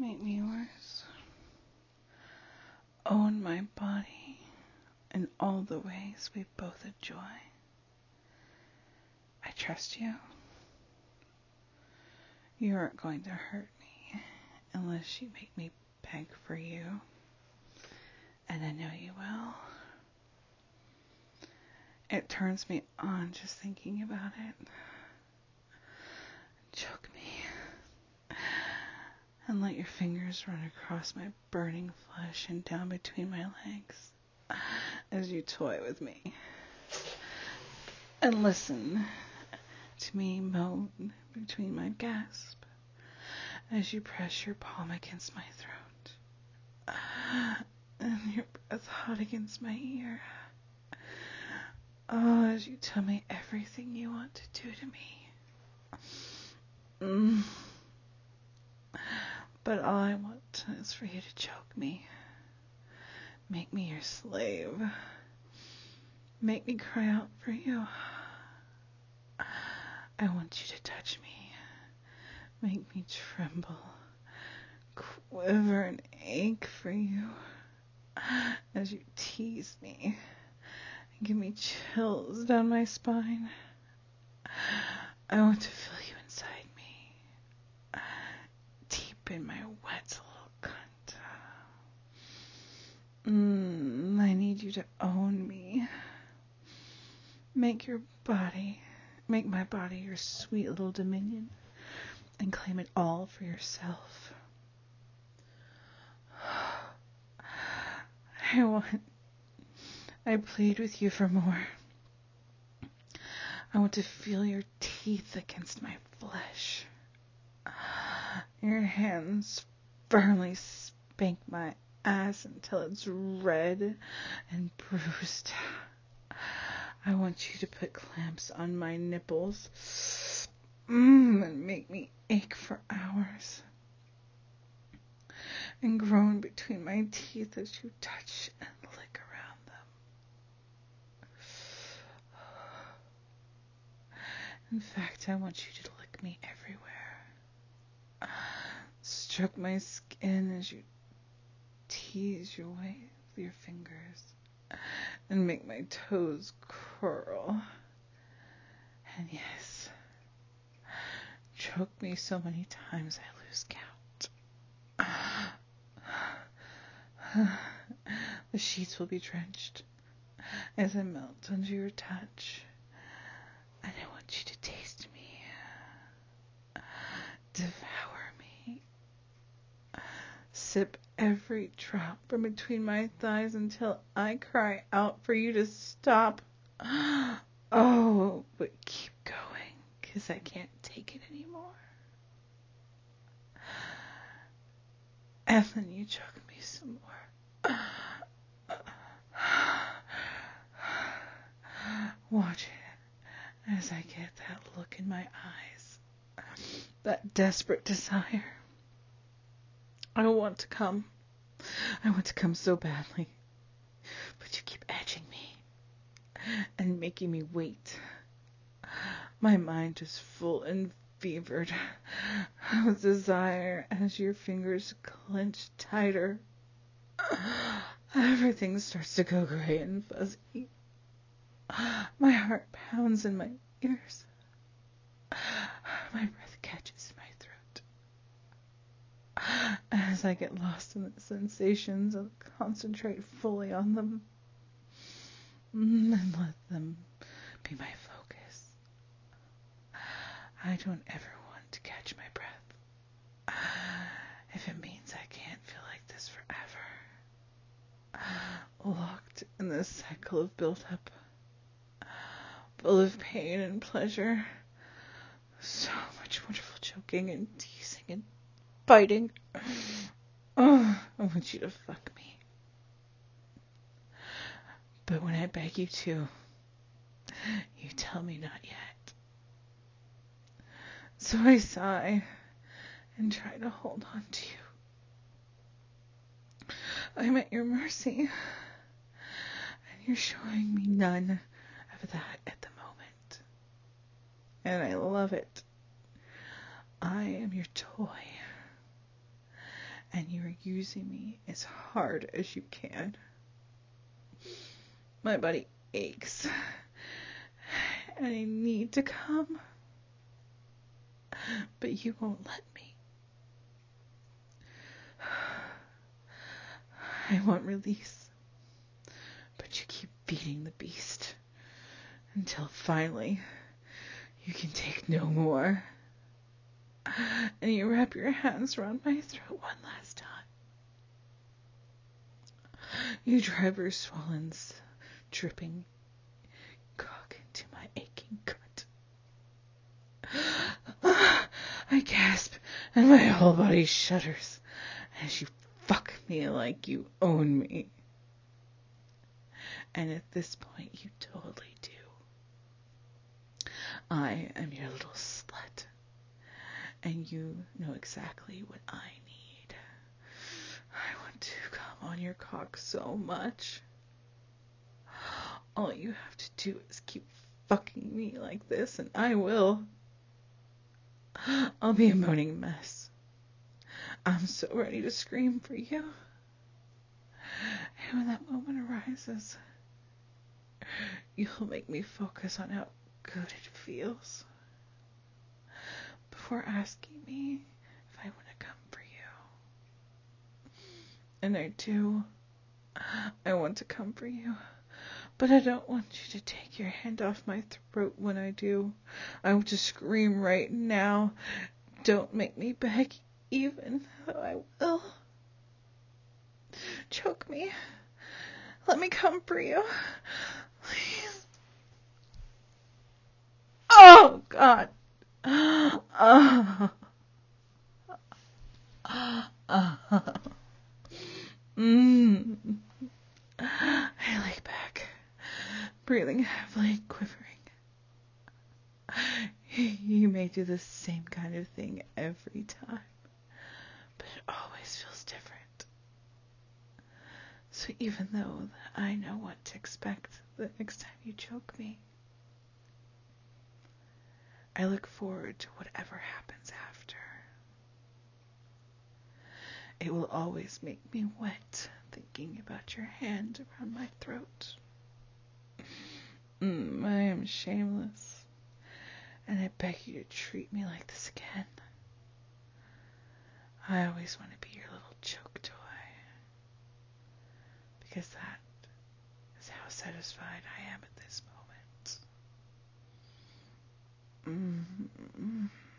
Make me yours. Own my body in all the ways we both enjoy. I trust you. You aren't going to hurt me unless you make me beg for you. And I know you will. It turns me on just thinking about it. Choke me. And let your fingers run across my burning flesh and down between my legs as you toy with me. And listen to me moan between my gasps as you press your palm against my throat and your breath hot against my ear. Oh, as you tell me everything you want to do to me. But all I want is for you to choke me. Make me your slave. Make me cry out for you. I want you to touch me. Make me tremble, quiver and ache for you as you tease me and give me chills down my spine. I want to feel you inside me, deep in my wet little cunt. I need you to own me. Make my body your sweet little dominion and claim it all for yourself. I plead with you for more. I want to feel your teeth against my flesh. Your hands firmly spank my ass until it's red and bruised. I want you to put clamps on my nipples and make me ache for hours. And groan between my teeth as you touch and lick around them. In fact, I want you to lick me everywhere. Stroke my skin as you tease your way with your fingers and make my toes curl. And yes, choke me so many times I lose count. The sheets will be drenched as I melt under your touch, and I want you to taste me, devour me, sip every drop from between my thighs until I cry out for you to stop. Oh, but keep going, 'cause I can't take it anymore. And then you choke me some more. Watch it as I get that look in my eyes, that desperate desire. I want to come. I want to come so badly, but you keep edging me and making me wait. My mind is full and fevered with desire as your fingers clench tighter. Everything starts to go gray and fuzzy. My heart pounds in my ears. My breath catches my throat as I get lost in the sensations and concentrate fully on them and let them be my focus. I don't ever want to catch my breath if it means I can't feel like this forever. Locked in this cycle of build-up, full of pain and pleasure. So much wonderful choking and teasing and biting. Oh, I want you to fuck me. But when I beg you to, you tell me not yet. So I sigh and try to hold on to you. I'm at your mercy, and you're showing me none of that at the moment. And I love it. I am your toy, and you're using me as hard as you can. My body aches, and I need to come, but you won't let me. I want release, but you keep feeding the beast until finally you can take no more. And you wrap your hands around my throat one last time. You drive your swollen, dripping cock into my aching gut. I gasp, and my whole body shudders as you fuck me like you own me. And at this point, you totally do. I am your little slut, and you know exactly what I need. I want to come on your cock so much. All you have to do is keep fucking me like this, and I will. I'll be a moaning mess. I'm so ready to scream for you. And when that moment arises, you'll make me focus on how good it feels before asking me if I want to come for you. And I do. I want to come for you. But I don't want you to take your hand off my throat when I do. I want to scream right now. Don't make me beg, even though I will. Choke me. Let me come for you. Please. Oh, God. I lay back, breathing heavily, quivering. You may do the same kind of thing every time, but it always feels different. So even though I know what to expect the next time you choke me, I look forward to whatever happens after. It will always make me wet thinking about your hand around my throat. I am shameless, and I beg you to treat me like this again. I always want to be your little choke toy, because that is how satisfied I am at this moment.